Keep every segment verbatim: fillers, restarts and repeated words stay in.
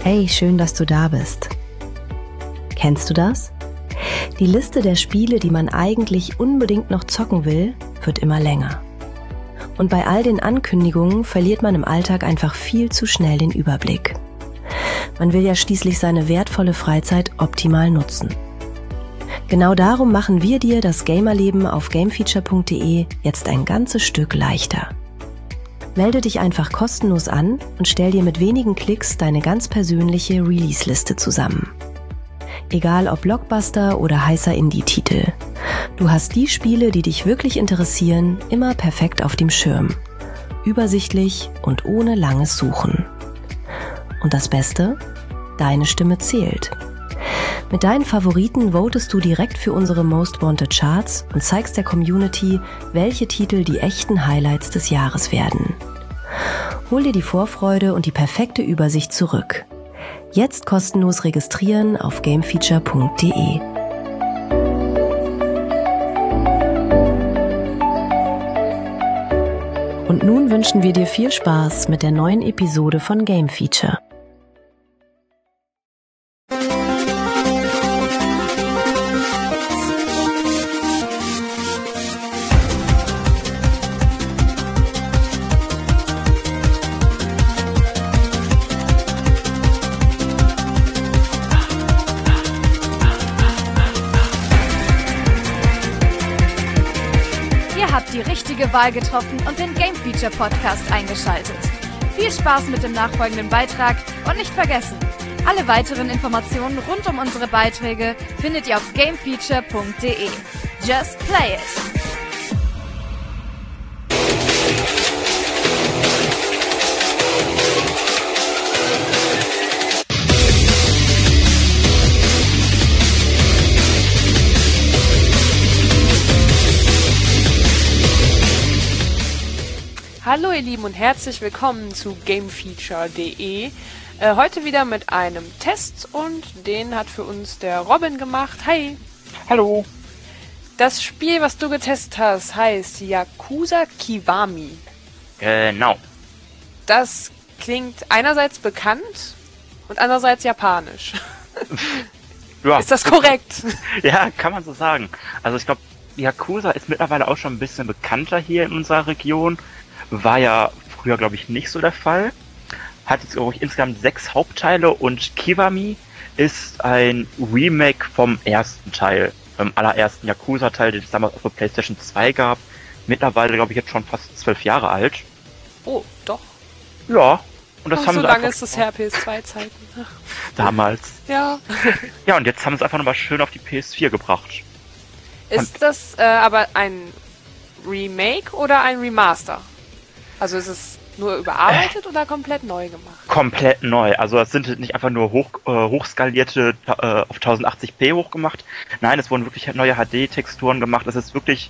Hey, schön, dass du da bist. Kennst du das? Die Liste der Spiele, die man eigentlich unbedingt noch zocken will, wird immer länger. Und bei all den Ankündigungen verliert man im Alltag einfach viel zu schnell den Überblick. Man will ja schließlich seine wertvolle Freizeit optimal nutzen. Genau darum machen wir dir das Gamerleben auf gamefeature punkt de jetzt ein ganzes Stück leichter. Melde dich einfach kostenlos an und stell dir mit wenigen Klicks deine ganz persönliche Release-Liste zusammen. Egal ob Blockbuster oder heißer Indie-Titel. Du hast die Spiele, die dich wirklich interessieren, immer perfekt auf dem Schirm. Übersichtlich und ohne langes Suchen. Und das Beste? Deine Stimme zählt. Mit deinen Favoriten votest du direkt für unsere Most Wanted Charts und zeigst der Community, welche Titel die echten Highlights des Jahres werden. Hol dir die Vorfreude und die perfekte Übersicht zurück. Jetzt kostenlos registrieren auf gamefeature punkt de. Und nun wünschen wir dir viel Spaß mit der neuen Episode von Game Feature. Die richtige Wahl getroffen und den Game Feature Podcast eingeschaltet. Viel Spaß mit dem nachfolgenden Beitrag und nicht vergessen, alle weiteren Informationen rund um unsere Beiträge findet ihr auf gamefeature punkt de. Just play it! Hallo ihr Lieben und herzlich willkommen zu gamefeature punkt de. Äh, heute wieder mit einem Test und den hat für uns der Robin gemacht. Hi! Hallo! Das Spiel, was du getestet hast, heißt Yakuza Kiwami. Genau. Das klingt einerseits bekannt und andererseits japanisch. Ja. Ist das korrekt? Ja, kann man so sagen. Also ich glaube, Yakuza ist mittlerweile auch schon ein bisschen bekannter hier in unserer Region. War ja früher, glaube ich, nicht so der Fall. Hat jetzt, glaube ich, insgesamt sechs Hauptteile und Kiwami ist ein Remake vom ersten Teil. Vom allerersten Yakuza-Teil, den es damals auf der PlayStation zwei gab. Mittlerweile, glaube ich, jetzt schon fast zwölf Jahre alt. Oh, doch. Ja. Und das oh, haben so sie lange einfach ist das her, P S zwei Zeiten. damals. Ja. Ja, und jetzt haben sie es einfach nochmal schön auf die P S vier gebracht. Ist und das äh, aber ein Remake oder ein Remaster? Also ist es nur überarbeitet äh, oder komplett neu gemacht? Komplett neu. Also es sind nicht einfach nur hoch, äh, hochskalierte äh, auf tausendachtzig p hochgemacht. Nein, es wurden wirklich neue H D-Texturen gemacht. Es ist wirklich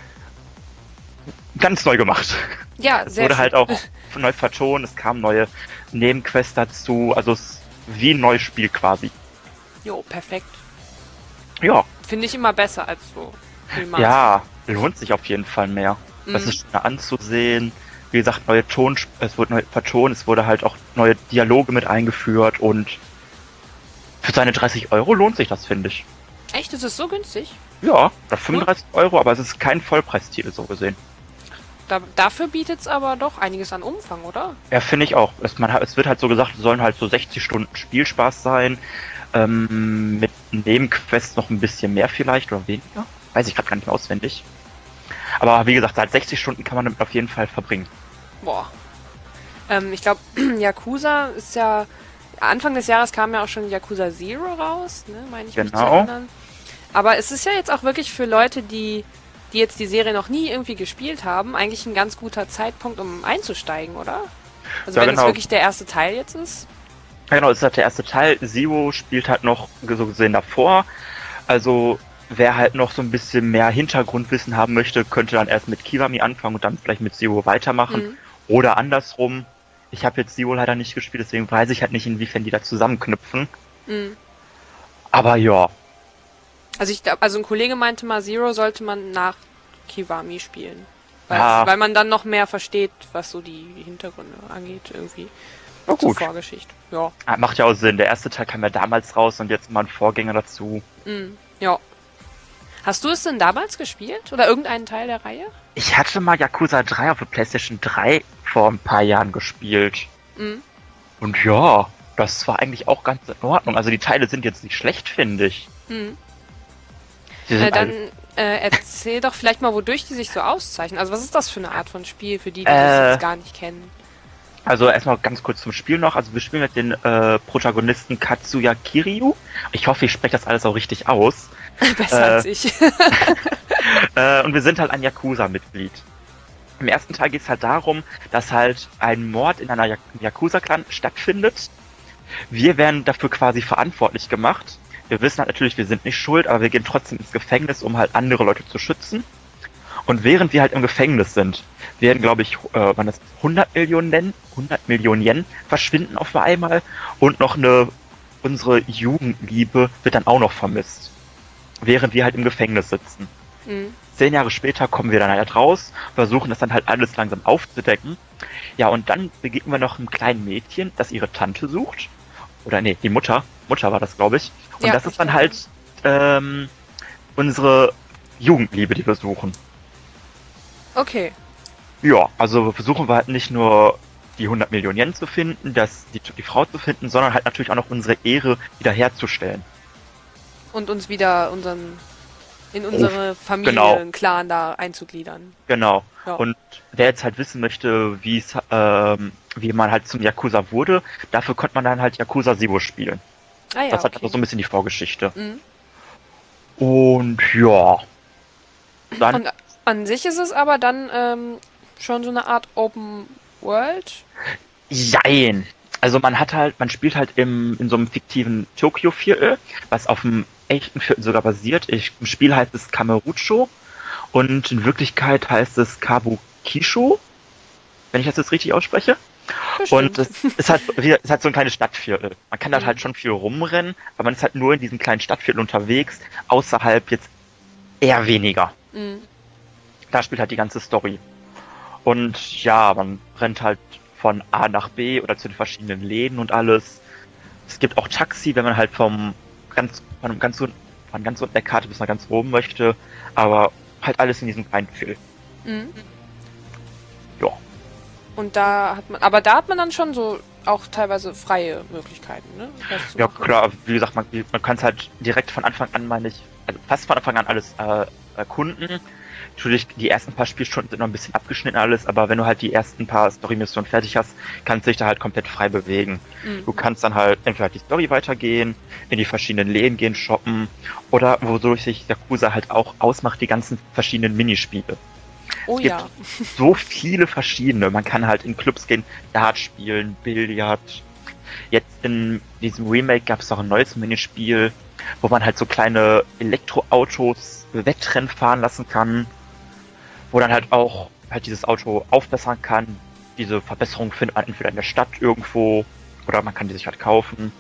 ganz neu gemacht. Ja, es sehr wurde schön. halt auch neu vertont. Es kamen neue Nebenquests dazu. Also es ist wie ein neues Spiel quasi. Jo, perfekt. Ja. Finde ich immer besser als so Remaster. Ja, lohnt sich auf jeden Fall mehr. Mhm. Das ist schön anzusehen. Wie gesagt, neue Ton, es wurde neu vertont, es wurde halt auch neue Dialoge mit eingeführt und für seine dreißig Euro lohnt sich das, finde ich. Echt? Ist es so günstig? Ja, oder fünfunddreißig Euro, aber es ist kein Vollpreistitel so gesehen. Da, dafür bietet es aber doch einiges an Umfang, oder? Ja, finde ich auch. Es, man, es wird halt so gesagt, es sollen halt so sechzig Stunden Spielspaß sein, ähm, mit Nebenquests noch ein bisschen mehr vielleicht oder weniger. Weiß ich gerade gar nicht mehr auswendig. Aber wie gesagt, halt sechzig Stunden kann man damit auf jeden Fall verbringen. Boah. Ähm, ich glaube, Yakuza ist ja... Anfang des Jahres kam ja auch schon Yakuza Zero raus, ne? Meine ich mich zu Genau. erinnern. Aber es ist ja jetzt auch wirklich für Leute, die, die jetzt die Serie noch nie irgendwie gespielt haben, eigentlich ein ganz guter Zeitpunkt, um einzusteigen, oder? Also Ja, wenn genau. es wirklich der erste Teil jetzt ist. Ja, genau, das ist halt der erste Teil. Zero spielt halt noch so gesehen davor. Also wer halt noch so ein bisschen mehr Hintergrundwissen haben möchte, könnte dann erst mit Kiwami anfangen und dann vielleicht mit Zero weitermachen. Mhm. Oder andersrum. Ich habe jetzt Zero leider nicht gespielt, deswegen weiß ich halt nicht, inwiefern die da zusammenknüpfen. Mhm. Aber ja. Also ich glaube, also ein Kollege meinte mal, Zero sollte man nach Kiwami spielen. Weil, Ja. weil man dann noch mehr versteht, was so die Hintergründe angeht, irgendwie. Oh, zur gut. Vorgeschichte. Ja. Ah, macht ja auch Sinn. Der erste Teil kam ja damals raus und jetzt mal ein Vorgänger dazu. Mhm. Ja. Hast du es denn damals gespielt? Oder irgendeinen Teil der Reihe? Ich hatte mal Yakuza drei auf der PlayStation drei vor ein paar Jahren gespielt. Mhm. Und ja, das war eigentlich auch ganz in Ordnung. Also die Teile sind jetzt nicht schlecht, finde ich. Mhm. Die sind Äh, dann alle- äh, erzähl doch vielleicht mal, wodurch die sich so auszeichnen. Also was ist das für eine Art von Spiel, für die, die Äh, das jetzt gar nicht kennen? Also erstmal ganz kurz zum Spiel noch. Also wir spielen mit den äh, Protagonisten Katsuya Kiryu. Ich hoffe, ich spreche das alles auch richtig aus. Besser äh, als ich. Äh, und wir sind halt ein Yakuza-Mitglied. Im ersten Teil geht es halt darum, dass halt ein Mord in einer Jak- Yakuza-Clan stattfindet. Wir werden dafür quasi verantwortlich gemacht. Wir wissen halt natürlich, wir sind nicht schuld, aber wir gehen trotzdem ins Gefängnis, um halt andere Leute zu schützen. Und während wir halt im Gefängnis sind, werden, glaube ich, äh, man das hundert Millionen Yen, hundert Millionen Yen verschwinden auf einmal und noch eine, unsere Jugendliebe wird dann auch noch vermisst. Während wir halt im Gefängnis sitzen. Mhm. Zehn Jahre später kommen wir dann halt raus, versuchen das dann halt alles langsam aufzudecken. Ja, und dann begegnen wir noch einem kleinen Mädchen, das ihre Tante sucht. Oder nee, die Mutter. Mutter war das, glaube ich. Und Ja, das ich ist dann glaube. halt ähm, unsere Jugendliebe, die wir suchen. Okay. Ja, also versuchen wir halt nicht nur die hundert Millionen Yen zu finden, das, die, die Frau zu finden, sondern halt natürlich auch noch unsere Ehre wiederherzustellen. Und uns wieder unseren in unsere Familie, genau. einen Clan da einzugliedern. Genau. Ja. Und wer jetzt halt wissen möchte, wie es, ähm, wie man halt zum Yakuza wurde, dafür konnte man dann halt Yakuza Zero spielen. Ah ja, das hat okay. also so ein bisschen die Vorgeschichte. Mhm. Und ja. Dann, Und an sich ist es aber dann ähm, schon so eine Art Open World. jein. Also man hat halt, man spielt halt im, in so einem fiktiven Tokio-Viertel, was auf dem echten Viertel sogar basiert. Ich, im Spiel heißt es Kamurocho und in Wirklichkeit heißt es Kabukisho, wenn ich das jetzt richtig ausspreche. Bestimmt. Und es ist halt, es ist halt so ein kleines Stadtviertel. Man kann da Mhm. halt schon viel rumrennen, aber man ist halt nur in diesem kleinen Stadtviertel unterwegs, außerhalb jetzt eher weniger. Mhm. Da spielt halt die ganze Story. Und ja, man rennt halt von A nach B oder zu den verschiedenen Läden und alles. Es gibt auch Taxi, wenn man halt vom ganz, von einem ganz, unten- von ganz unten der Karte bis nach ganz oben möchte, aber halt alles in diesem kleinen Viertel. Mhm. Ja. Und da hat man, aber da hat man dann schon so auch teilweise freie Möglichkeiten, ne? Was zu Ja machen. klar, wie gesagt, man, man kann es halt direkt von Anfang an, meine ich, also fast von Anfang an alles äh, erkunden. Natürlich, die ersten paar Spielstunden sind noch ein bisschen abgeschnitten alles, aber wenn du halt die ersten paar Story-Missionen fertig hast, kannst du dich da halt komplett frei bewegen. Mhm. Du kannst dann halt entweder halt die Story weitergehen, in die verschiedenen Läden gehen, shoppen, oder wodurch sich Yakuza halt auch ausmacht, die ganzen verschiedenen Minispiele. Oh es gibt ja. so viele verschiedene. Man kann halt in Clubs gehen, Dart spielen, Billard. Jetzt in diesem Remake gab es auch ein neues Minispiel, wo man halt so kleine Elektroautos Wettrennen fahren lassen kann, wo dann halt auch halt dieses Auto aufbessern kann. Diese Verbesserung findet man entweder in der Stadt irgendwo oder man kann die sich halt kaufen.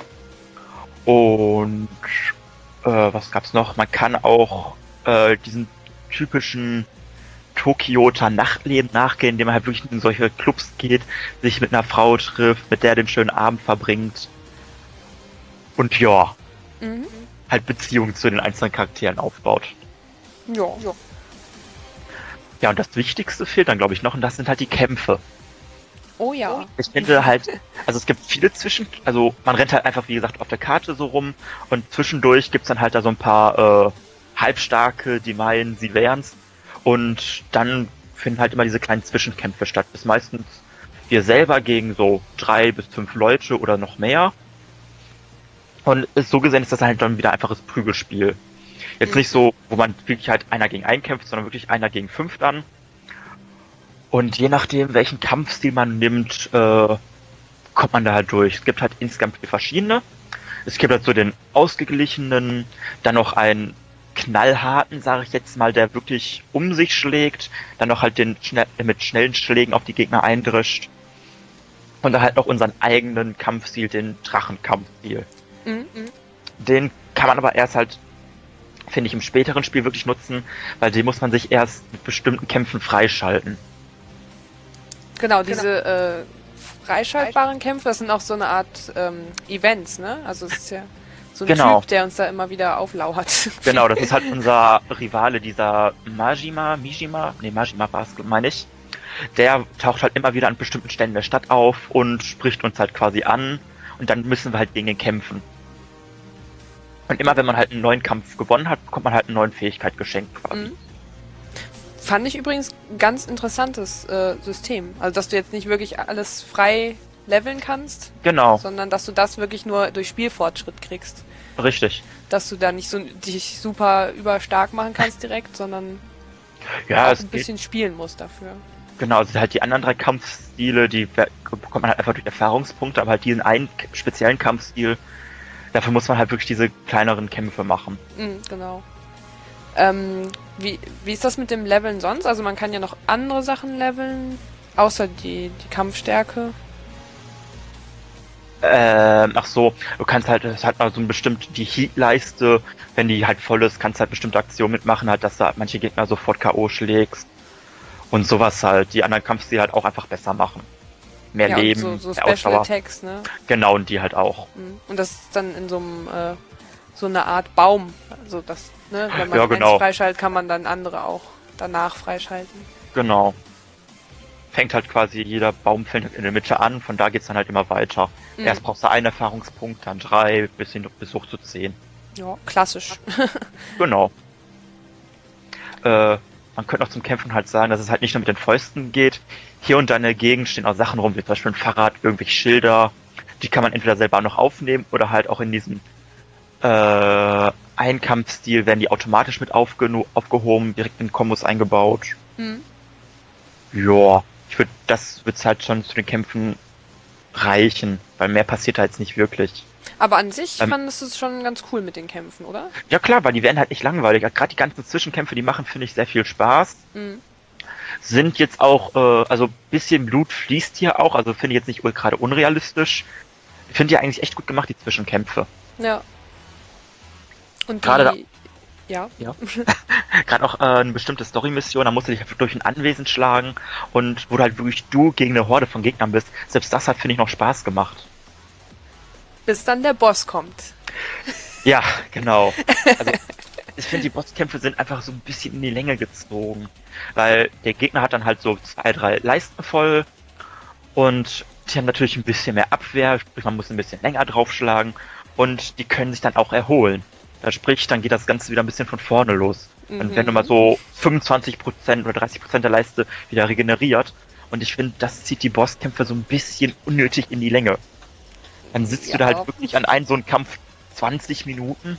Und äh, was gab's noch? Man kann auch äh, diesen typischen Tokioter Nachtleben nachgehen, indem man halt wirklich in solche Clubs geht, sich mit einer Frau trifft, mit der den schönen Abend verbringt. Und ja, Mhm. halt Beziehungen zu den einzelnen Charakteren aufbaut. Ja. ja. Ja, und das Wichtigste fehlt dann, glaube ich, noch, und das sind halt die Kämpfe. Oh ja. Ich finde halt, also es gibt viele Zwischen, also man rennt halt einfach, wie gesagt, auf der Karte so rum und zwischendurch gibt's dann halt da so ein paar äh, Halbstarke, die meinen, sie wären's. Und dann finden halt immer diese kleinen Zwischenkämpfe statt. Das ist meistens wir selber gegen so drei bis fünf Leute oder noch mehr. Und ist so gesehen ist das halt dann wieder einfaches Prügelspiel. Jetzt Mhm. nicht so, wo man wirklich halt einer gegen einen kämpft, sondern wirklich einer gegen fünf dann. Und je nachdem, welchen Kampfstil man nimmt, äh, kommt man da halt durch. Es gibt halt insgesamt vier verschiedene. Es gibt halt so den ausgeglichenen, dann noch einen knallharten, sage ich jetzt mal, der wirklich um sich schlägt, dann noch halt den schnell, mit schnellen Schlägen auf die Gegner eindrischt. Und dann halt noch unseren eigenen Kampfstil, den Drachenkampfstil. Mhm. Den kann man aber erst halt, finde ich, im späteren Spiel wirklich nutzen, weil den muss man sich erst mit bestimmten Kämpfen freischalten. Genau, diese äh, freischaltbaren Kämpfe, das sind auch so eine Art ähm, Events, ne? Also es ist ja so ein Genau. Typ, der uns da immer wieder auflauert. Genau, das ist halt unser Rivale, dieser Majima, Mijima, nee, Majima war es, meine ich. Der taucht halt immer wieder an bestimmten Stellen der Stadt auf und spricht uns halt quasi an und dann müssen wir halt gegen ihn kämpfen. Und immer wenn man halt einen neuen Kampf gewonnen hat, bekommt man halt eine neue Fähigkeit geschenkt quasi. Mhm. Fand ich übrigens ein ganz interessantes äh, System. Also, dass du jetzt nicht wirklich alles frei leveln kannst, Genau, sondern dass du das wirklich nur durch Spielfortschritt kriegst. richtig. Dass du da nicht so dich super überstark machen kannst direkt, sondern Ja, auch es ein geht, bisschen spielen musst dafür. genau, also halt die anderen drei Kampfstile, die be- bekommt man halt einfach durch Erfahrungspunkte, aber halt diesen einen k- speziellen Kampfstil, dafür muss man halt wirklich diese kleineren Kämpfe machen. Mhm, genau. Ähm, wie, wie ist das mit dem Leveln sonst? Also man kann ja noch andere Sachen leveln, außer die, die Kampfstärke. Ähm, ach so, du kannst halt, es hat mal so ein bestimmt die Heat-Leiste, wenn die halt voll ist, kannst du halt bestimmte Aktionen mitmachen, halt, dass du halt manche Gegner sofort K O schlägst und sowas halt, die anderen Kampfstile halt auch einfach besser machen. Mehr Ja, und Leben, so, so mehr Special Ausdauer. Attacks, ne? Genau, und die halt auch. Mhm. Und das ist dann in so einem, äh, so eine Art Baum. Also das, ne, wenn man Ja, eins genau. freischaltet, kann man dann andere auch danach freischalten. Genau. Fängt halt quasi jeder Baum fängt in der Mitte an, von da geht's dann halt immer weiter. Mhm. Erst brauchst du einen Erfahrungspunkt, dann drei, bis hin bis hoch zu zehn. Ja, klassisch. Genau. Äh, man könnte noch zum Kämpfen halt sagen, dass es halt nicht nur mit den Fäusten geht. Hier und da in der Gegend stehen auch Sachen rum, wie zum Beispiel ein Fahrrad, irgendwelche Schilder. Die kann man entweder selber noch aufnehmen oder halt auch in diesem äh, Einkampfstil werden die automatisch mit aufgeno- aufgehoben, direkt in Kombos eingebaut. Mhm. Ja, ich würde, das wird's halt schon zu den Kämpfen reichen, weil mehr passiert da jetzt nicht wirklich. Aber an sich Ähm, fandest du es schon ganz cool mit den Kämpfen, oder? Ja klar, weil die werden halt nicht langweilig. Gerade die ganzen Zwischenkämpfe, die machen, finde ich, sehr viel Spaß. Mhm. Sind jetzt auch, äh, also bisschen Blut fließt hier auch, also finde ich jetzt nicht gerade unrealistisch. Ich finde die eigentlich echt gut gemacht, die Zwischenkämpfe. Ja. Und Gerade da- die... Ja. Ja. Gerade auch äh, eine bestimmte Story-Mission, da musst du dich halt durch ein Anwesen schlagen und wo du halt wirklich du gegen eine Horde von Gegnern bist. Selbst das hat, finde ich, noch Spaß gemacht. Bis dann der Boss kommt. Ja, genau. Also, ich finde, die Bosskämpfe sind einfach so ein bisschen in die Länge gezogen. Weil der Gegner hat dann halt so zwei, drei Leisten voll und die haben natürlich ein bisschen mehr Abwehr, sprich, man muss ein bisschen länger draufschlagen und die können sich dann auch erholen. Da sprich, dann geht das Ganze wieder ein bisschen von vorne los. Dann Mhm. werden nur mal so fünfundzwanzig Prozent oder dreißig Prozent der Leiste wieder regeneriert. Und ich finde, das zieht die Bosskämpfe so ein bisschen unnötig in die Länge. Dann sitzt Ja. du da halt wirklich an einem so einen Kampf zwanzig Minuten.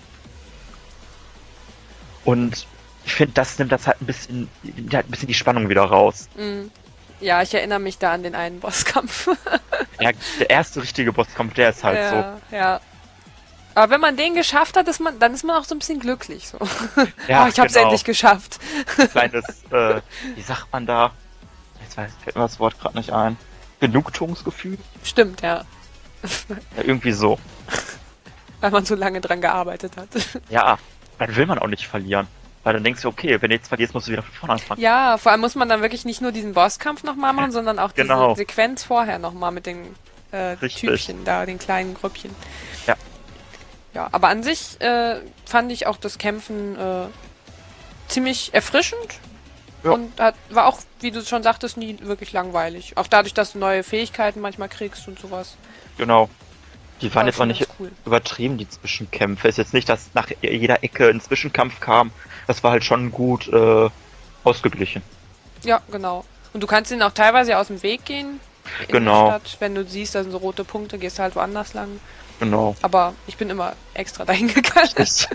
Und ich finde, das nimmt das halt ein bisschen, nimmt halt ein bisschen die Spannung wieder raus. Mhm. Ja, ich erinnere mich da an den einen Bosskampf. Ja, der erste richtige Bosskampf, der ist halt ja, ja. Aber wenn man den geschafft hat, ist man, dann ist man auch so ein bisschen glücklich. So. Ja, oh, ich hab's genau. endlich geschafft. so ein kleines, äh, wie sagt man da? Jetzt weiß, fällt mir das Wort gerade nicht ein. Genugtuungsgefühl? Stimmt, ja. Ja, irgendwie so. Weil man so lange dran gearbeitet hat. Ja, dann will man auch nicht verlieren. Weil dann denkst du, okay, wenn du jetzt verlierst, musst du wieder von vorne anfangen. Ja, vor allem muss man dann wirklich nicht nur diesen Bosskampf nochmal machen, sondern auch diese Genau. Sequenz vorher nochmal mit den äh, Richtig. Typchen da, den kleinen Grüppchen. Ja. Ja, aber an sich äh, fand ich auch das Kämpfen äh, ziemlich erfrischend. Ja. Und hat, war auch, wie du schon sagtest, nie wirklich langweilig. Auch dadurch, dass du neue Fähigkeiten manchmal kriegst und sowas. Genau. Die waren War jetzt auch schon nicht ganz cool. übertrieben, die Zwischenkämpfe. Ist jetzt nicht, dass nach jeder Ecke ein Zwischenkampf kam. Das war halt schon gut äh, ausgeglichen. Ja, genau. Und du kannst ihnen auch teilweise aus dem Weg gehen. In Genau. der Stadt. Wenn du siehst, da sind so rote Punkte, gehst du halt woanders lang. Genau. Aber ich bin immer extra dahin gegangen.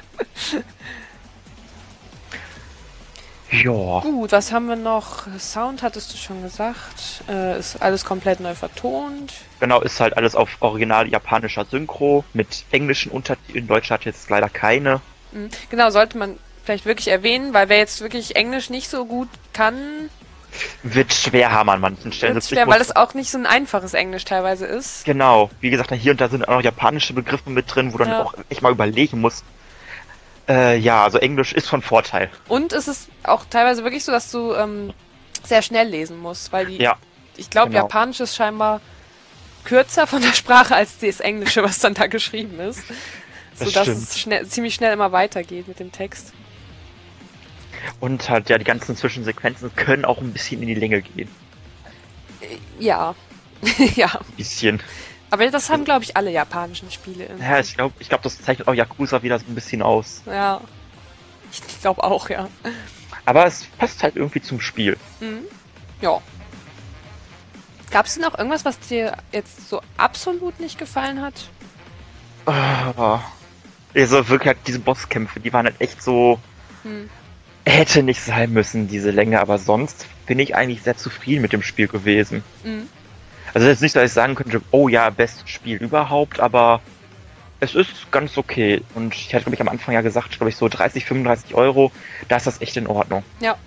Ja. Gut, was haben wir noch? Sound hattest du schon gesagt. Äh, ist alles komplett neu vertont. Genau, ist halt alles auf original japanischer Synchro mit englischen Untertiteln. In Deutsch hat jetzt leider keine. Mhm. Genau, sollte man vielleicht wirklich erwähnen, weil wer jetzt wirklich Englisch nicht so gut kann, Wird schwer haben an manchen Stellen. wird Das schwer, muss- weil es auch nicht so ein einfaches Englisch teilweise ist. Genau. Wie gesagt, hier und da sind auch noch japanische Begriffe mit drin, wo du Ja. dann auch echt mal überlegen musst. Äh, ja, also Englisch ist von Vorteil. Und es ist auch teilweise wirklich so, dass du ähm, sehr schnell lesen musst, weil die, Ja, ich glaube, genau. Japanisch ist scheinbar kürzer von der Sprache als das Englische, was dann da geschrieben ist. Das Sodass stimmt. es schnell, ziemlich schnell immer weitergeht mit dem Text. Und halt, ja, die ganzen Zwischensequenzen können auch ein bisschen in die Länge gehen. Ja. ja. Ein bisschen. Aber das haben, glaube ich, alle japanischen Spiele. irgendwie. Ja, ich glaube, ich glaub, das zeichnet auch Yakuza wieder so ein bisschen aus. Ja. Ich glaube auch, ja. Aber es passt halt irgendwie zum Spiel. Mhm. Ja. Gab es denn auch irgendwas, was dir jetzt so absolut nicht gefallen hat? Ah. Also wirklich halt diese Bosskämpfe, die waren halt echt so... Hm. Hätte nicht sein müssen, diese Länge, aber sonst bin ich eigentlich sehr zufrieden mit dem Spiel gewesen. Mhm. Also jetzt nicht, dass ich sagen könnte, oh ja, bestes Spiel überhaupt, aber es ist ganz okay. Und ich hatte, glaube ich, am Anfang ja gesagt, glaube ich, so dreißig, fünfunddreißig Euro, da ist das echt in Ordnung. Ja.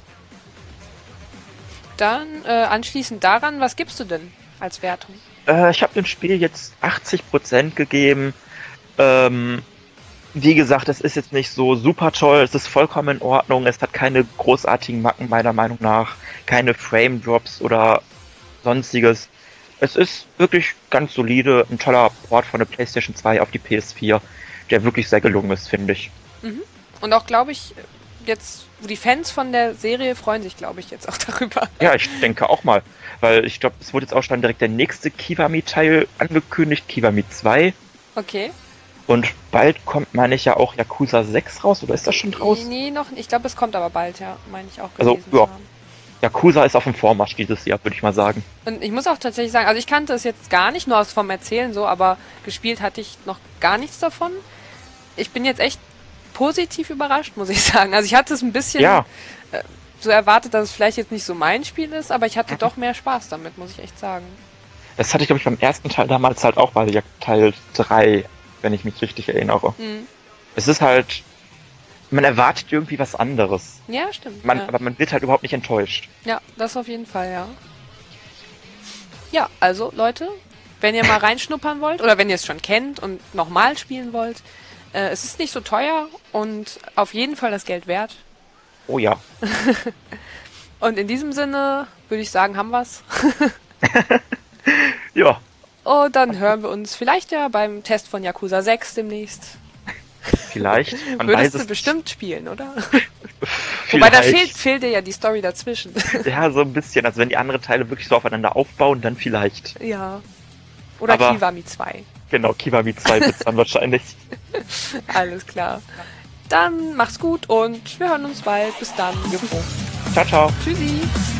Dann äh, anschließend daran, was gibst du denn als Wertung? Äh, ich habe dem Spiel jetzt achtzig Prozent gegeben. Ähm, wie gesagt, es ist jetzt nicht so super toll, es ist vollkommen in Ordnung, es hat keine großartigen Macken meiner Meinung nach, keine Frame-Drops oder sonstiges. Es ist wirklich ganz solide, ein toller Port von der PlayStation zwei auf die P S vier, der wirklich sehr gelungen ist, finde ich. Mhm. Und auch, glaube ich, jetzt, die Fans von der Serie freuen sich, glaube ich, jetzt auch darüber. Ja, ich denke auch mal, weil ich glaube, es wurde jetzt auch schon direkt der nächste Kiwami-Teil angekündigt, Kiwami zwei. Okay. Und bald kommt, meine ich, ja auch Yakuza sechs raus, oder ist das schon raus? Nee, noch nicht. Ich glaube, es kommt aber bald, ja. Meine ich auch Also, gelesen ja. zu haben. Yakuza ist auf dem Vormarsch dieses Jahr, würde ich mal sagen. Und ich muss auch tatsächlich sagen, also ich kannte es jetzt gar nicht, nur aus vom Erzählen so, aber gespielt hatte ich noch gar nichts davon. Ich bin jetzt echt positiv überrascht, muss ich sagen. Also ich hatte es ein bisschen Ja. äh, so erwartet, dass es vielleicht jetzt nicht so mein Spiel ist, aber ich hatte doch mehr Spaß damit, muss ich echt sagen. Das hatte ich, glaube ich, beim ersten Teil damals halt auch bei Teil drei, wenn ich mich richtig erinnere. Mhm. Es ist halt, man erwartet irgendwie was anderes. Ja, stimmt. Man, ja. Aber man wird halt überhaupt nicht enttäuscht. Ja, das auf jeden Fall, ja. Ja, also Leute, wenn ihr mal reinschnuppern wollt oder wenn ihr es schon kennt und nochmal spielen wollt, äh, es ist nicht so teuer und auf jeden Fall das Geld wert. Oh ja. Und in diesem Sinne würde ich sagen, haben wir's. Ja, Und dann hören wir uns vielleicht ja beim Test von Yakuza sechs demnächst. vielleicht. Man Würdest weiß du es bestimmt spielen, oder? nicht. Wobei da Vielleicht. fehlt, fehlt dir ja die Story dazwischen. Ja, so ein bisschen. Also wenn die anderen Teile wirklich so aufeinander aufbauen, dann vielleicht. Ja. Oder Aber- Kiwami zwei. Genau, Kiwami zwei wird's dann wahrscheinlich. Alles klar. Dann mach's gut und wir hören uns bald. Bis dann. Ciao, ciao. Tschüssi.